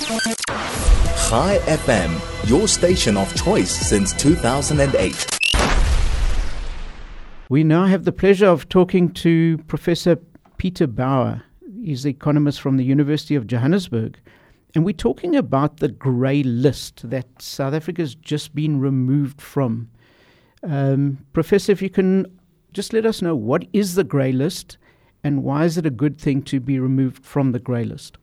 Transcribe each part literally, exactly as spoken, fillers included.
Chai F M, your station of choice since two thousand eight. We now have the pleasure of talking to Professor Peter Bauer. He's the economist from the University of Johannesburg. And we're talking about the grey list that South Africa's just been removed from. Um, Professor, if you can just let us know, what is the grey list and why is it a good thing to be removed from the grey list?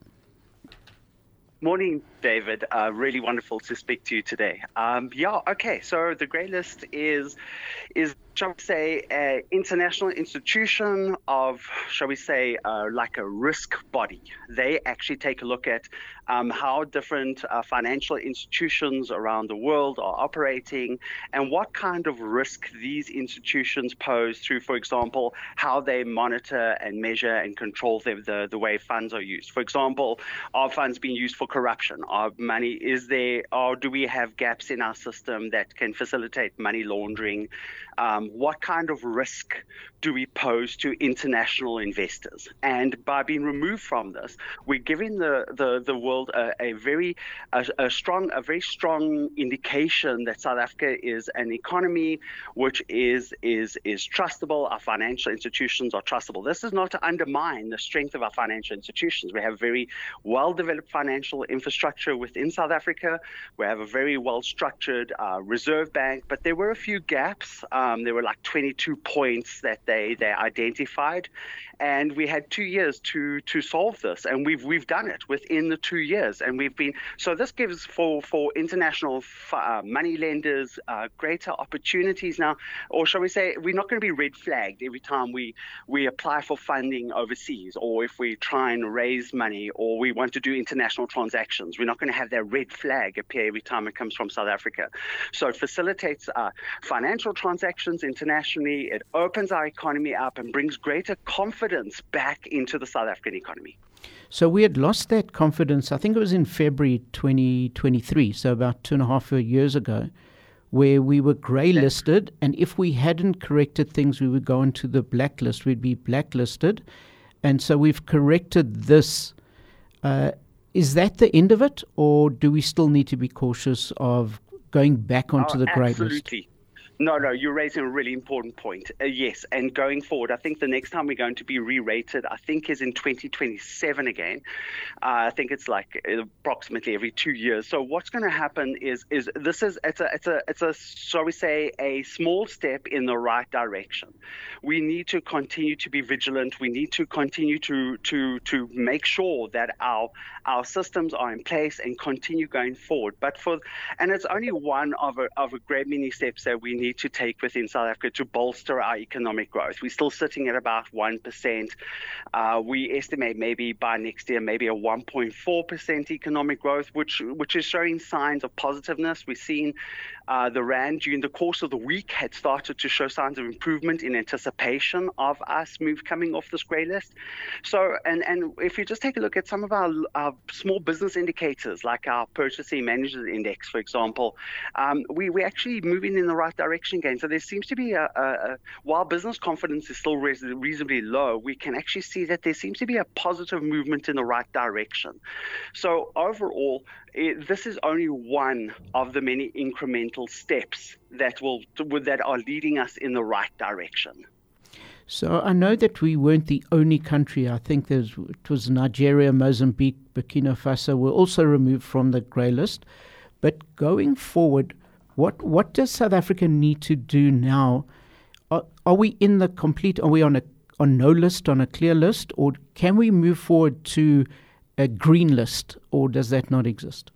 Morning, David. Uh, really wonderful to speak to you today. Um, yeah, okay. So the grey list is, is shall we say, an international institution of, shall we say, uh, like a risk body. They actually take a look at um, how different uh, financial institutions around the world are operating and what kind of risk these institutions pose through, for example, how they monitor and measure and control the, the, the way funds are used. For example, are funds being used for corruption? Are money, is there, or do we have gaps in our system that can facilitate money laundering? Um, what kind of risk do we pose to international investors? And by being removed from this, we're giving the, the, the world a, a very a, a strong a very strong indication that South Africa is an economy which is is is trustable. Our financial institutions are trustable. This is not to undermine the strength of our financial institutions. We have very well-developed financial infrastructure within South Africa. We have a very well-structured uh, reserve bank, but there were a few gaps. Um, there were like twenty-two points that they, they identified, and we had two years to to solve this, and we've we've done it within the two years, and we've been so this gives for for international uh, money lenders uh, greater opportunities now, or shall we say, we're not going to be red flagged every time we we apply for funding overseas, or if we try and raise money, or we want to do international transactions. We're not going to have that red flag appear every time it comes from South Africa. So it facilitates uh, financial transactions internationally. It opens our economy up and brings greater confidence back into the South African economy. So we had lost that confidence, I think it was in February twenty twenty-three, so about two and a half years ago, where we were grey listed, and if we hadn't corrected things, we would go into the blacklist. We'd be blacklisted. And so we've corrected this. Uh, is that the end of it, or do we still need to be cautious of going back onto oh, the grey list? Absolutely. No, no, you're raising a really important point. Uh, yes, and going forward, I think the next time we're going to be re-rated, I think, is in twenty twenty-seven again. Uh, I think it's like approximately every two years. So what's going to happen is, is this is it's a it's a it's a shall we say a small step in the right direction. We need to continue to be vigilant. We need to continue to to to make sure that our our systems are in place and continue going forward. But for and it's only one of a of a great many steps that we need to take within South Africa to bolster our economic growth. We're still sitting at about one percent. Uh, we estimate maybe by next year, maybe a one point four percent economic growth, which which is showing signs of positiveness. We've seen uh, the Rand during the course of the week had started to show signs of improvement in anticipation of us move coming off this grey list. So, and, and if you just take a look at some of our, our small business indicators, like our Purchasing Managers Index, for example, um, we, we're actually moving in the right direction again. So there seems to be a, a, a while business confidence is still res- reasonably low, we can actually see that there seems to be a positive movement in the right direction. So overall, it, this is only one of the many incremental steps that will that are leading us in the right direction. So I know that we weren't the only country. I think there's, it was Nigeria, Mozambique, Burkina Faso were also removed from the grey list. But going forward, what what does South Africa need to do now? Are, are we in the complete, are we on a on no list, on a clear list, or can we move forward to a green list, or does that not exist?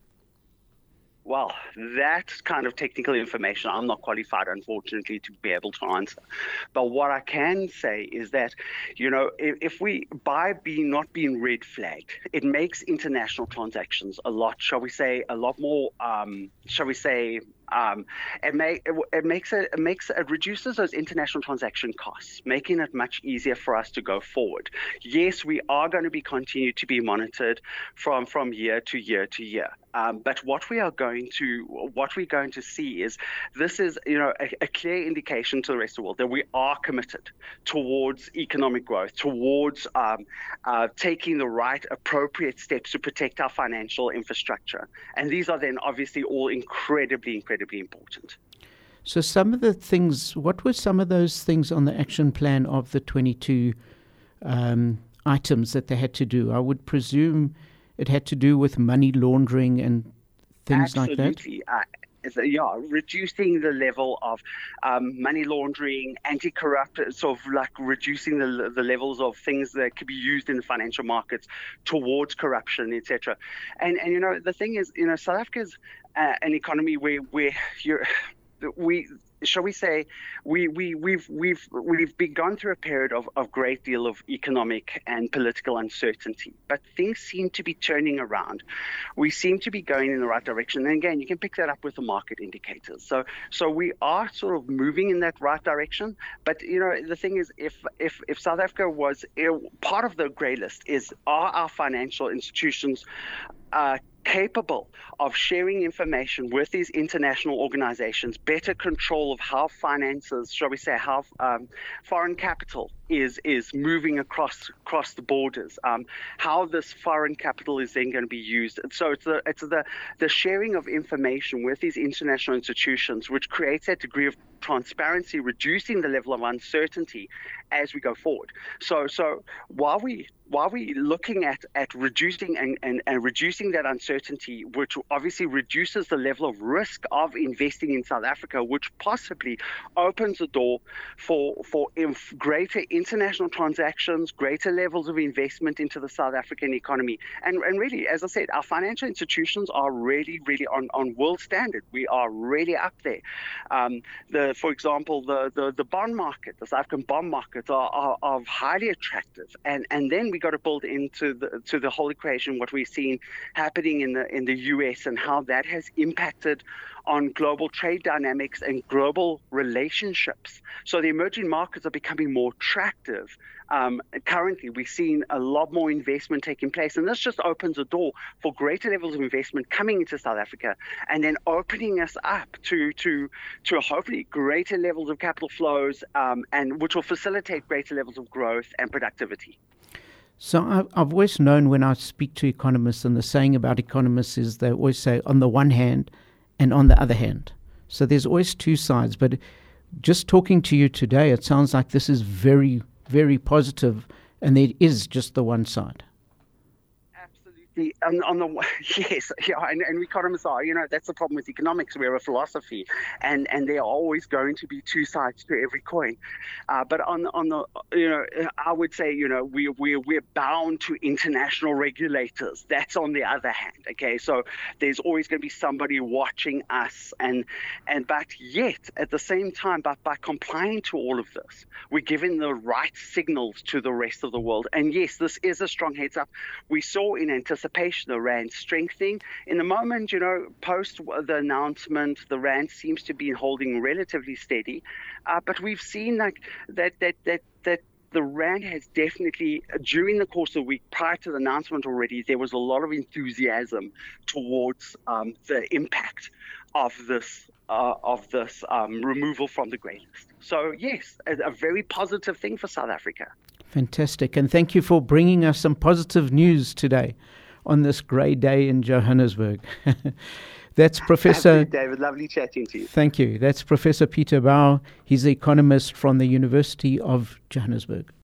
Well, that's kind of technical information I'm not qualified, unfortunately, to be able to answer. But what I can say is that, you know, if, if we, by being not being red flagged, it makes international transactions a lot, shall we say, a lot more, um, shall we say, Um, it, may, it, it makes it, it makes it reduces those international transaction costs, making it much easier for us to go forward. Yes, we are going to be continued to be monitored from from year to year to year. Um, but what we are going to what we're going to see is this is you know a, a clear indication to the rest of the world that we are committed towards economic growth, towards um, uh, taking the right appropriate steps to protect our financial infrastructure, and these are then obviously all incredibly incredibly important. So some of the things, what were some of those things on the action plan of the twenty-two um, items that they had to do? I would presume it had to do with money laundering and things Absolutely. like that? Uh, yeah, reducing the level of um, money laundering, anti-corrupt, sort of like reducing the the levels of things that could be used in the financial markets towards corruption, et cetera. And, and you know, the thing is, you know, South Africa's uh, an economy where, where you're, we... Shall we say, we, we, we've we've we've been gone through a period of a great deal of economic and political uncertainty, but things seem to be turning around. We seem to be going in the right direction. And again, you can pick that up with the market indicators. So so we are sort of moving in that right direction. But you know, the thing is, if if if South Africa was part of the grey list, is are our financial institutions uh, capable of sharing information with these international organizations, better control of how finances, shall we say, how um, foreign capital is is moving across across the borders, um, how this foreign capital is then going to be used. So it's the it's the the sharing of information with these international institutions, which creates that degree of transparency, reducing the level of uncertainty as we go forward. So so while we while we're looking at, at reducing and, and, and reducing that uncertainty, which obviously reduces the level of risk of investing in South Africa, which possibly opens the door for for inf- greater international transactions, greater levels of investment into the South African economy. And, and really, as I said, our financial institutions are really, really on, on world standard. We are really up there. Um, the, for example, the, the, the bond market, the South African bond markets are, are, are highly attractive. And, and then we got to build into the to the whole equation what we're seeing happening in the in the U S and how that has impacted on global trade dynamics and global relationships. So the emerging markets are becoming more attractive. Um, currently, we're seeing a lot more investment taking place, and this just opens a door for greater levels of investment coming into South Africa, and then opening us up to to to hopefully greater levels of capital flows, um, and which will facilitate greater levels of growth and productivity. So I've, I've always known when I speak to economists, and the saying about economists is they always say on the one hand and on the other hand. So there's always two sides. But just talking to you today, it sounds like this is very, very positive, and there is just the one side. The, on, on the yes, yeah, and, and economists are, you know, that's the problem with economics. We're a philosophy, and, and there are always going to be two sides to every coin. Uh, but on on the, you know, I would say, you know, we we we're bound to international regulators. That's on the other hand. Okay, so there's always going to be somebody watching us, and and but yet at the same time, but by complying to all of this, we're giving the right signals to the rest of the world. And yes, this is a strong heads up. We saw in anticipation the rand strengthening. In the moment, you know, post the announcement, the rand seems to be holding relatively steady. Uh, but we've seen like that that that that the rand has definitely, during the course of the week prior to the announcement already, there was a lot of enthusiasm towards um, the impact of this uh, of this um, removal from the grey list. So yes, a, a very positive thing for South Africa. Fantastic, and thank you for bringing us some positive news today on this grey day in Johannesburg. That's Professor... Absolutely, David. Lovely chatting to you. Thank you. That's Professor Peter Bau. He's an economist from the University of Johannesburg.